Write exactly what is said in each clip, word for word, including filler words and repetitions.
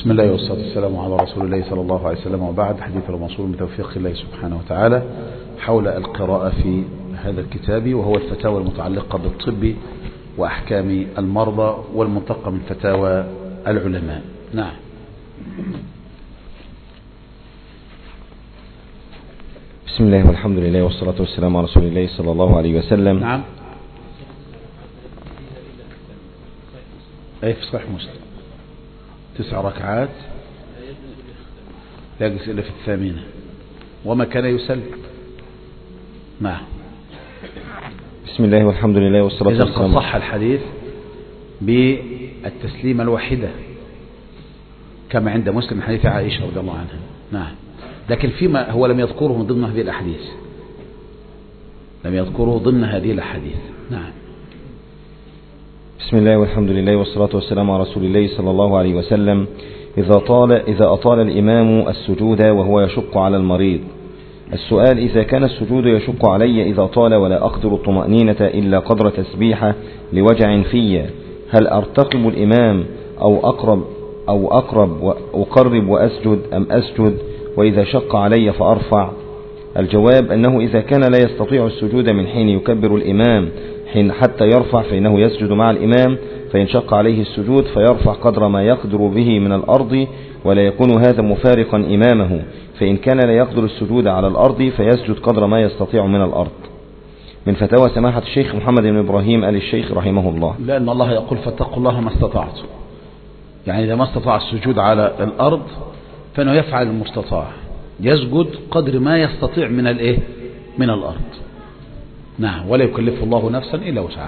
بسم الله والصلاة والسلام على رسول الله صلى الله عليه وسلم، وبعد. حديث الموصول بتوفيق الله سبحانه وتعالى حول القراءة في هذا الكتاب، وهو الفتاوى المتعلقة بالطب وأحكام المرضى والمنتقى من فتاوى العلماء. نعم. بسم الله والحمد لله والصلاة والسلام على رسول الله صلى الله عليه وسلم. نعم. أي في صحيح مسلم تسع ركعات لا يجلس إلا في الثامنة، وما كان يسلم. نعم. بسم الله والحمد لله والصلاة والسلام. إذا قد صح الحديث بالتسليمة الواحدة كما عند مسلم حديث عائشة رضي الله عنها. نعم. لكن فيما هو لم يذكره من ضمن هذه الأحاديث، لم يذكره ضمن هذه الأحاديث. نعم. بسم الله والحمد لله والصلاة والسلام على رسول الله صلى الله عليه وسلم. إذا طال إذا أطال الإمام السجود وهو يشق على المريض. السؤال: إذا كان السجود يشق علي إذا طال ولا أقدر الطمأنينة إلا قدر تسبيحة لوجع في، هل أرتقب الإمام أو أقرب أو أقرب وأقرب وأسجد أم أسجد؟ وإذا شق علي فأرفع؟ الجواب أنه إذا كان لا يستطيع السجود من حين يكبر الإمام حين حتى يرفع فإنه يسجد مع الإمام، فإن شق عليه السجود فيرفع قدر ما يقدر به من الأرض ولا يكون هذا مفارقا إمامه، فإن كان لا يقدر السجود على الأرض فيسجد قدر ما يستطيع من الأرض. من فتاوى سماحة الشيخ محمد بن إبراهيم آل الشيخ رحمه الله. لأن الله يقول: فاتقوا الله ما استطعتم. يعني إذا ما استطاع السجود على الأرض فإنه يفعل المستطاع، يسجد قدر ما يستطيع من الإيه؟ من الأرض. نعم. ولا يكلف الله نفسا إلا وسعها.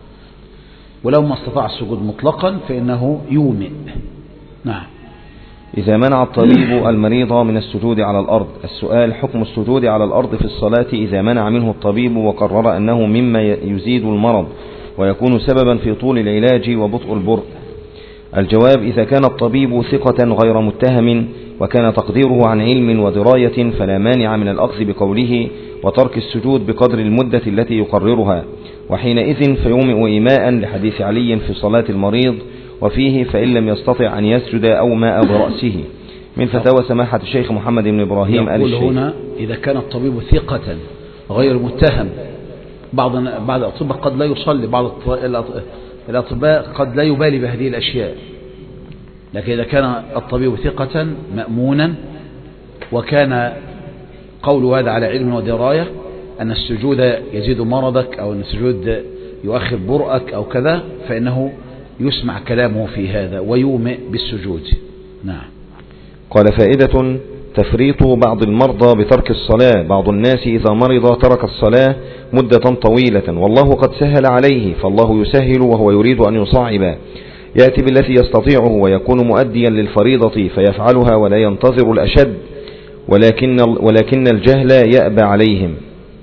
ولو ما استطاع السجود مطلقا فإنه يومئ. نعم. إذا منع الطبيب المريض من السجود على الأرض. السؤال: حكم السجود على الأرض في الصلاة إذا منع منه الطبيب وقرر أنه مما يزيد المرض ويكون سببا في طول العلاج وبطء البرء. الجواب: إذا كان الطبيب ثقة غير متهم وكان تقديره عن علم ودراية فلا مانع من الأخذ بقوله وترك السجود بقدر المدة التي يقررها، وحينئذ فيومئ إيماء لحديث علي في صلاة المريض وفيه: فإن لم يستطع أن يسجد أو ماء برأسه. من فتاوى سماحة الشيخ محمد بن إبراهيم آل الشيخ. يقول هنا: إذا كان الطبيب ثقة غير متهم. بعض بعض الأطباء قد لا يصلي، بعض الأطباء قد لا يبالي بهذه الأشياء، لكن إذا كان الطبيب ثقة مأمونا وكان قول هذا على علم ودراية أن السجود يزيد مرضك أو أن السجود يؤخر برأك أو كذا، فإنه يسمع كلامه في هذا ويومئ بالسجود. نعم. قال: فائدة: تفريط بعض المرضى بترك الصلاة. بعض الناس إذا مرض ترك الصلاة مدة طويلة والله قد سهل عليه، فالله يسهل وهو يريد أن يصعب، يأتي بالتي يستطيعه ويكون مؤديا للفريضة فيفعلها ولا ينتظر الأشد، ولكن ولكن الجهل يأبى عليهم.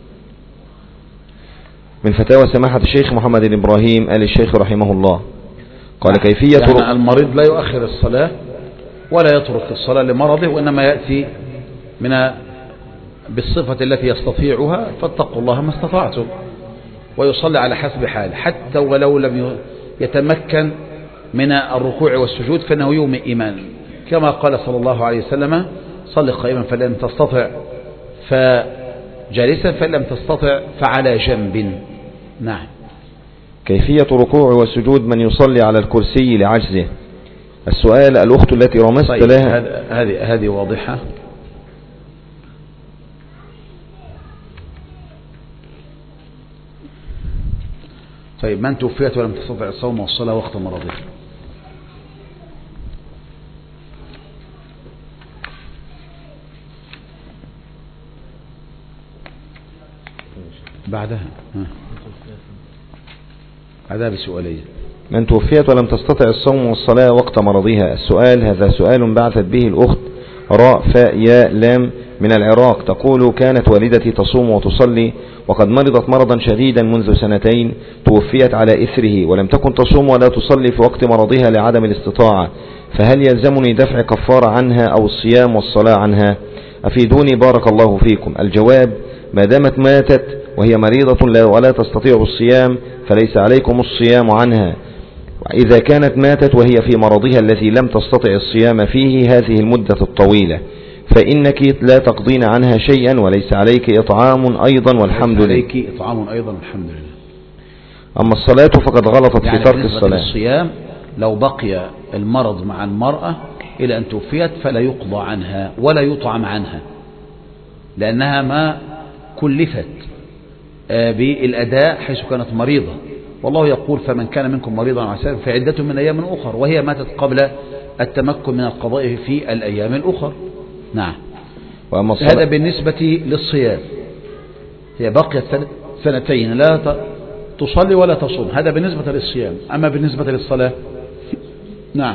من فتاوى سماحة الشيخ محمد بن إبراهيم آل الشيخ رحمه الله. قال: كيفية يعني المريض لا يؤخر الصلاة ولا يترك الصلاة لمرضه، وإنما يأتي من بالصفة التي يستطيعها، فاتقوا الله ما استطعتم، ويصلي على حسب حاله، حتى ولو لم يتمكن من الركوع والسجود فإنه يومئ إيمان، كما قال صلى الله عليه وسلم: صل قائما فإن لم تستطع فجالسا فإن لم تستطع فعلى جنب. نعم. كيفية ركوع وسجود من يصلي على الكرسي لعجزه. السؤال: الأخت التي رمزت طيب لها. هذه هذه واضحة. طيب، من توفيت ولم تستطع الصوم والصلاة وقت مرضها. بعدها بعدها بسؤالين: من توفيت ولم تستطع الصوم والصلاة وقت مرضها. السؤال: هذا سؤال بعثت به الأخت راء فاء ياء لام من العراق، تقول: كانت والدتي تصوم وتصلي وقد مرضت مرضا شديدا منذ سنتين، توفيت على إثره ولم تكن تصوم ولا تصلي في وقت مرضها لعدم الاستطاعة، فهل يلزمني دفع كفارة عنها أو الصيام والصلاة عنها؟ أفيدوني بارك الله فيكم. الجواب: ما دامت ماتت وهي مريضة ولا تستطيع الصيام فليس عليكم الصيام عنها، إذا كانت ماتت وهي في مرضها الذي لم تستطع الصيام فيه هذه المدة الطويلة فإنك لا تقضين عنها شيئا وليس عليك إطعام أيضا والحمد لله. عليك إطعام أيضا والحمد لله. أما الصلاة فقد غلطت يعني في ترك الصلاة. الصيام لو بقي المرض مع المرأة إلى أن توفيت فلا يقضى عنها ولا يطعم عنها لأنها ما كلفت بالأداء حيث كانت مريضة، والله يقول فمن كان منكم مريضا على سفر فعدة من أيام أخر، وهي ماتت قبل التمكن من القضاء في الأيام الأخر. نعم. هذا بالنسبة للصيام، هي بقيت سنتين لا تصلي ولا تصوم، هذا بالنسبة للصيام. أما بالنسبة للصلاة نعم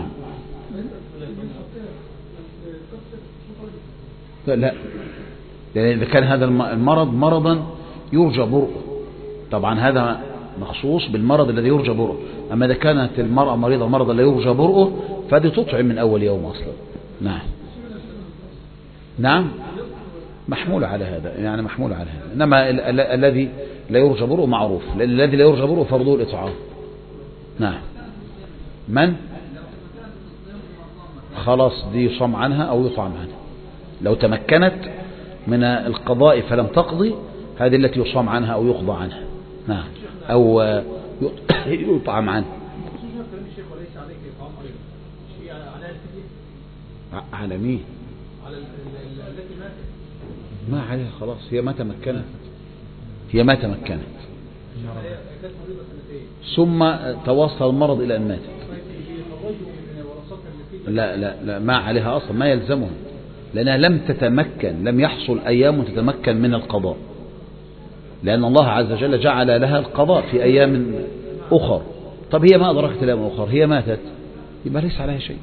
لا لا، لأن إذا كان هذا المرض مرضا يرجى برؤه طبعا هذا مخصوص بالمرض الذي يرجى برؤه. أما إذا كانت المرأة مريضة مرضا لا يرجى برؤه فهذه تطعم من أول يوم أصلا. نعم نعم محمول على هذا، يعني محمول على هذا. إنما ال ال الذي لا يرجى برؤه معروف، الذي لا يرجى برؤه فرضه الإطعام. نعم. من خلاص دي يصام عنها أو يطعم عنها، لو تمكنت من القضاء فلم تقضي هذه التي يصام عنها أو يقضى عنها. نعم. أو يطعم عنها. على مين؟ ما عليها خلاص، هي ما تمكنت، هي ما تمكنت ثم توصل المرض إلى أن ماتت. لا لا لا ما عليها أصلا، ما يلزمها لأنها لم تتمكن، لم يحصل أيام تتمكن من القضاء، لأن الله عز وجل جعل لها القضاء في أيام أخر. طب هي ما أدركت أيام أخر، هي ماتت، يبقى ليس عليها شيء.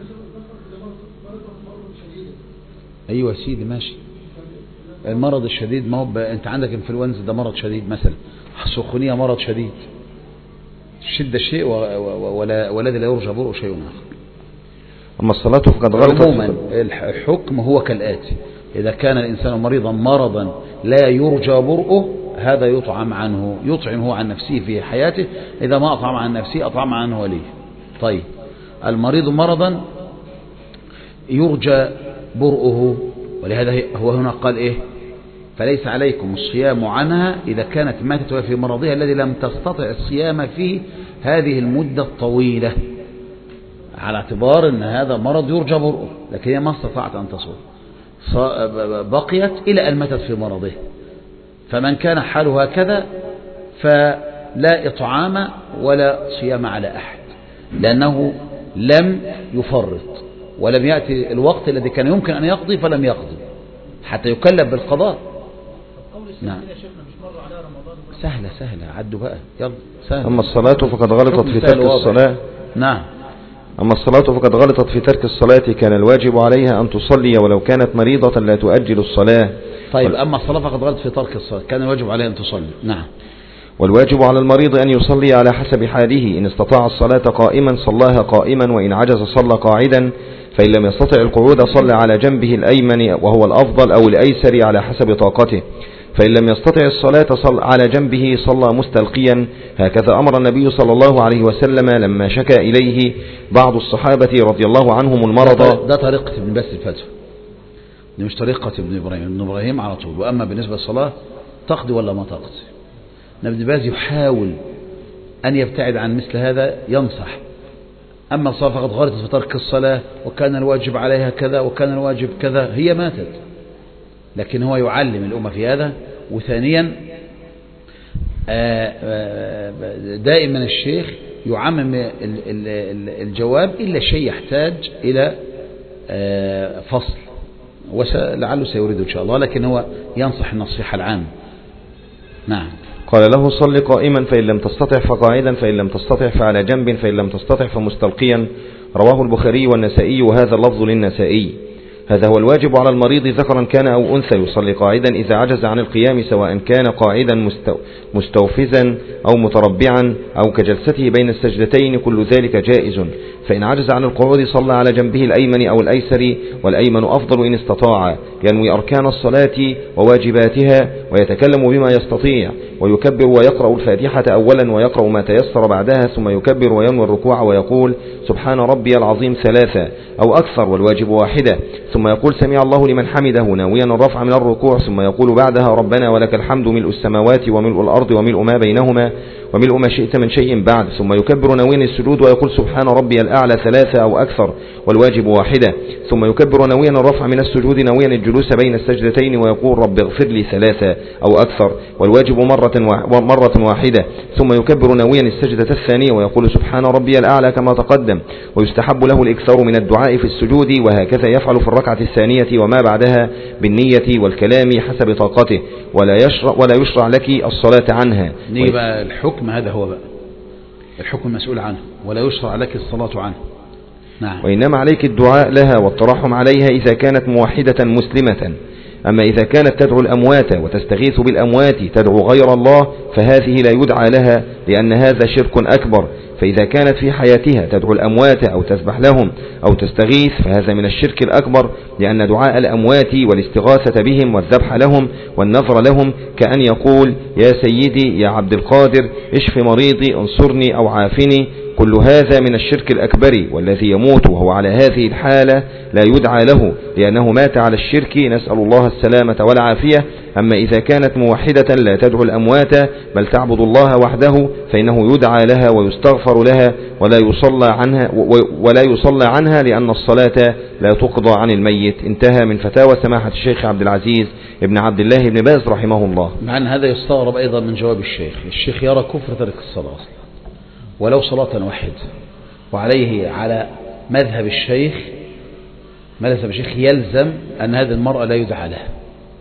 أيوة سيدي ماشي. المرض الشديد ما هو أنت عندك انفلونزا ده مرض شديد مثلا، سخونية مرض شديد، الشدة شيء ولا والذي لا يرجى برؤه شيء آخر. أما الصلاة فقد غلطت. عموما الحكم هو كالآتي: إذا كان الإنسان مريضا مرضا لا يرجى برؤه هذا يطعم عنه، يطعم هو عن نفسه في حياته، إذا ما أطعم عن نفسه أطعم عنه وليه. طيب المريض مرضا يرجى برؤه، ولهذا هو هنا قال إيه؟ فليس عليكم الصيام عنها إذا كانت ماتت وهي في مرضها الذي لم تستطع الصيام فيه هذه المدة الطويلة، على اعتبار أن هذا مرض يرجى برؤه، لكن هي ما استطاعت أن تصوم، بقيت إلى أن ماتت في مرضه. فمن كان حاله هكذا فلا إطعام ولا صيام على أحد، لأنه لم يفرط ولم يأتي الوقت الذي كان يمكن أن يقضي فلم يقضي حتى يكلف بالقضاء. نعم سهلة سهلة عدوا بقى يلا سهلة. أما الصلاة فقد غلطت في ترك الصلاة. نعم. أما الصلاة فقد غلطت في ترك الصلاة كان الواجب عليها أن تصلي ولو كانت مريضة لا تؤجل الصلاة. طيب أما الصلاة فقد غلطت في ترك الصلاة كان الواجب عليها أن تصلي. نعم. والواجب على المريض أن يصلي على حسب حاله، إن استطاع الصلاة قائما صلاها قائما، وإن عجز صلى قاعدا، فإن لم يستطع القعود صلى على جنبه الأيمن وهو الأفضل أو الأيسر على حسب طاقته، فإن لم يستطع الصلاة صل على جنبه صلى مستلقيا. هكذا أمر النبي صلى الله عليه وسلم لما شكى إليه بعض الصحابة رضي الله عنهم المرض. ده طريقة ابن باز الفتوى، دي مش طريقة ابن إبراهيم. ابن إبراهيم على طول. وأما بالنسبة للصلاة تقضي ولا ما تقضي، ابن باز يحاول أن يبتعد عن مثل هذا، ينصح. أما الصلاة فقد غلطت في ترك الصلاة وكان الواجب عليها كذا وكان الواجب كذا، هي ماتت، لكن هو يعلم الأمة في هذا. وثانيا دائما الشيخ يعمم الجواب إلا شيء يحتاج إلى فصل، ولعله سيريد إن شاء الله، لكن هو ينصح النصيحة العامة. نعم. قال له صل قائما فإن لم تستطع فقاعدا، فإن لم تستطع فعلى جنب، فإن لم تستطع فمستلقيا. رواه البخاري والنسائي وهذا اللفظ للنسائي. هذا هو الواجب على المريض ذكرا كان أو أنثى، يصلي قاعدا إذا عجز عن القيام، سواء كان قاعدا مستوفزا أو متربعا أو كجلسته بين السجدتين، كل ذلك جائز. فإن عجز عن القعود صلى على جنبه الأيمن أو الأيسر، والأيمن أفضل إن استطاع، ينوي أركان الصلاة وواجباتها ويتكلم بما يستطيع، ويكبر ويقرأ الفاتحة أولا ويقرأ ما تيسر بعدها، ثم يكبر وينوي الركوع ويقول سبحان ربي العظيم ثلاثة أو أكثر والواجب واحدة، ثم يقول سمع الله لمن حمده ناويا الرفع من الركوع، ثم يقول بعدها ربنا ولك الحمد ملء السماوات وملء الأرض وملء ما بينهما وملء ما شئت من شيء بعد، ثم يكبر ناويا السجود ويقول سبحان ربي الأعلى ثلاثة أو أكثر والواجب واحدة، ثم يكبر ناويا الرفع من السجود ناويا الجلوس بين السجدتين ويقول رب اغفر لي ثلاثة أو أكثر والواجب مرة مرة واحدة، ثم يكبر ناويا السجدة الثانية ويقول سبحان ربي الأعلى كما تقدم. ويستحب له الإكثار من الدعاء في السجود، وهكذا يفعل في الركعة الثانية وما بعدها بالنية والكلام حسب طاقته، ولا يشرع, ولا يشرع لك الصلاة عنها. نيجي بقى الحكم، هذا هو بقى الحكم المسؤول عنه، ولا يشرع لك الصلاة عنه. نعم. وإنما عليك الدعاء لها والترحم عليها إذا كانت موحدة مسلمة. أما إذا كانت تدعو الأموات وتستغيث بالأموات تدعو غير الله فهذه لا يدعى لها، لأن هذا شرك أكبر. فإذا كانت في حياتها تدعو الأموات أو تسبح لهم أو تستغيث فهذا من الشرك الأكبر، لأن دعاء الأموات والاستغاثة بهم والذبح لهم والنظر لهم كأن يقول يا سيدي يا عبد القادر اشف مريضي انصرني أو عافني، كل هذا من الشرك الأكبر، والذي يموت وهو على هذه الحالة لا يدعى له، لأنه مات على الشرك، نسأل الله السلامة والعافية. أما إذا كانت موحدة لا تدعو الأموات بل تعبد الله وحده فإنه يدعى لها ويستغفر لها ولا يصلى عنها ولا يصلى عنها لأن الصلاة لا تقضى عن الميت. انتهى من فتاوى سماحة الشيخ عبد العزيز ابن عبد الله بن باز رحمه الله. مع أن هذا يستغرب أيضا من جواب الشيخ. الشيخ يرى كفر ترك الصلاة ولو صلاة واحدة، وعليه على مذهب الشيخ مذهب الشيخ يلزم أن هذه المرأة لا يدعى لها،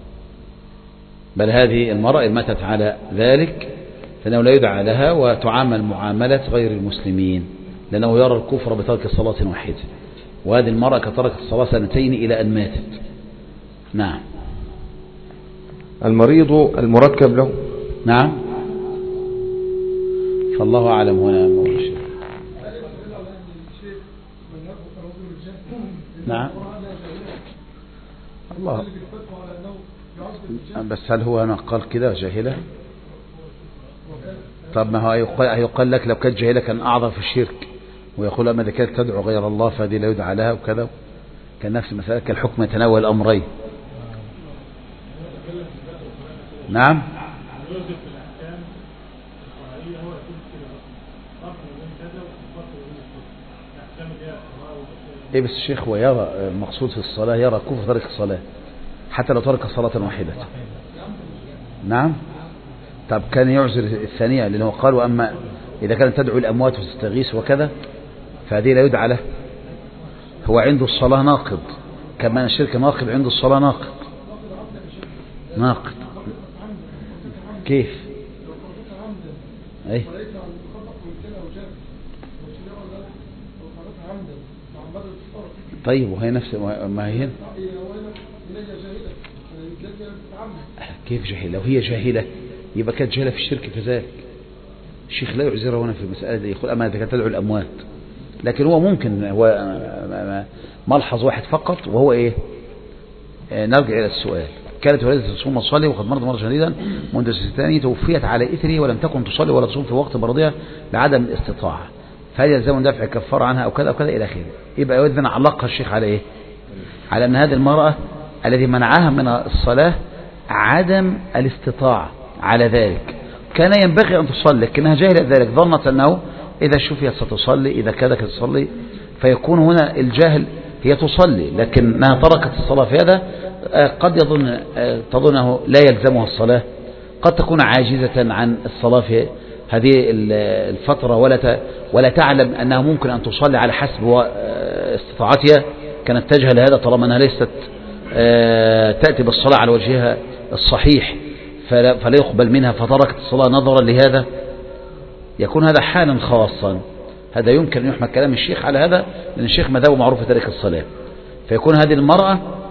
بل هذه المرأة إن ماتت على ذلك فإنه لا يدعى لها وتعامل معاملة غير المسلمين، لأنه يرى الكفر بترك صلاة واحدة، وهذه المرأة كتركت الصلاة سنتين إلى أن ماتت. نعم. المريض المركب له. نعم. فالله أعلم هنا موشي. نعم. الله. بس هل هو أنا قال كده جاهلة؟ طب ما هو يقال لك لو كانت جاهلة كان أعظم في الشرك، ويقول أما إذا كانت تدعو غير الله فهذه لا يدعى لها وكذا، كان نفس المسألة كالحكم يتناول الأمرين. نعم. ايه بس الشيخ هو يرى المقصود في الصلاة، يرى كفر ترك الصلاة حتى لو ترك صلاة واحدة. نعم. طب كان يعذر الثانية لأنه قال وأما إذا كانت تدعو الأموات وتستغيث وكذا فهذه لا يدعى له. هو عنده الصلاة ناقض كمان الشرك ناقض، عنده الصلاة ناقض ناقض كيف؟ ايه طيب وهي نفس ما هي هنا كيف جاهلة؟ لو هي جاهلة يبقى كانت جاهلة في الشرك كذلك. الشيخ لا يعذره هنا في المسألة دي، يقول أما إذا كانت تدعو الأموات، لكن هو ممكن هو ملحظ واحد فقط وهو إيه؟ نرجع إلى السؤال. كانت والدتي تصوم وتصلي وقد مرض مرض شديدا منذ سنتين، توفيت على إثره ولم تكن تصلي ولا تصوم في وقت مرضها لعدم الاستطاعة، فهل يلزم دفع كفارة عنها أو كذا أو كذا إلى آخره. يبقى يود أن علقها الشيخ على إيه؟ على أن هذه المرأة الذي منعها من الصلاة عدم الاستطاعة على ذلك، كان ينبغي أن تصلي لكنها جاهلة ذلك، ظنت أنه إذا شفيت ستصلي إذا كذا تصلي، فيكون هنا الجاهل هي تصلي لكنها تركت الصلاة. في هذا قد يظن تظنه لا يلزمها الصلاة، قد تكون عاجزة عن الصلاة في هذه الفترة ولا ولا تعلم أنها ممكن أن تصلي على حسب استطاعتها، كانت تجهل هذا طالما أنها ليست تأتي بالصلاة على وجهها الصحيح فلا, فلا يقبل منها فتركت الصلاة نظرا لهذا، يكون هذا حالا خاصا. هذا يمكن أن يحمل كلام الشيخ على هذا، لأن الشيخ مذهبه معروف تارك الصلاة، فيكون هذه المرأة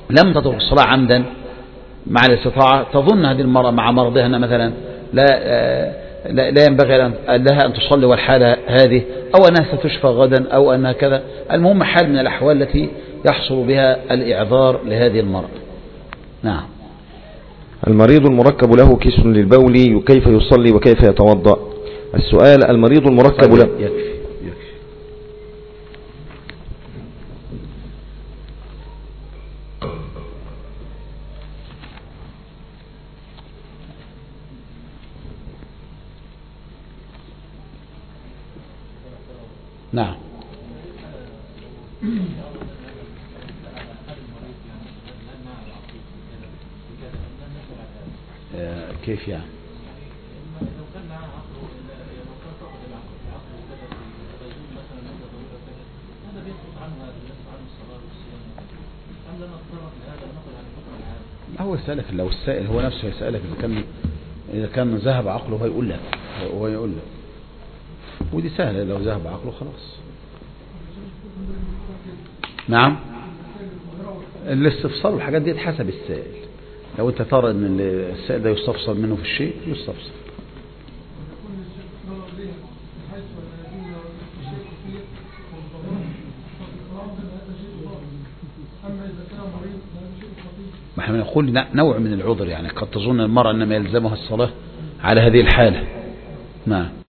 لم تترك الصلاة عمدا مع الاستطاعة، تظن هذه المرأة مع مرضها أن مثلا لا, لا, لا ينبغي لها أن تصلي والحالة هذه، أو أنها ستشفى غدا، أو أنها كذا، المهم حال من الأحوال التي يحصل بها الإعذار لهذه المرأة. نعم. المريض المركب له كيس للبول كيف يصلي وكيف يتوضأ؟ السؤال: المريض المركب له يكفي يكفي. نعم. كيف يعني؟ هو يسألك، لو السائل هو نفسه يسألك إذا كان إذا كان ذهب عقله هو يقول لك، هو يقول لك، ودي سهلة، لو ذهب عقله خلاص. نعم. الاستفسار والحاجات دي حسب السائل، لو انت ترى ان السائل ده يستفسر منه في الشيء يستفسر. ما احنا نقول نوع من العذر، يعني قد تظن المرأة انما يلزمها الصلاة على هذه الحالة. نعم.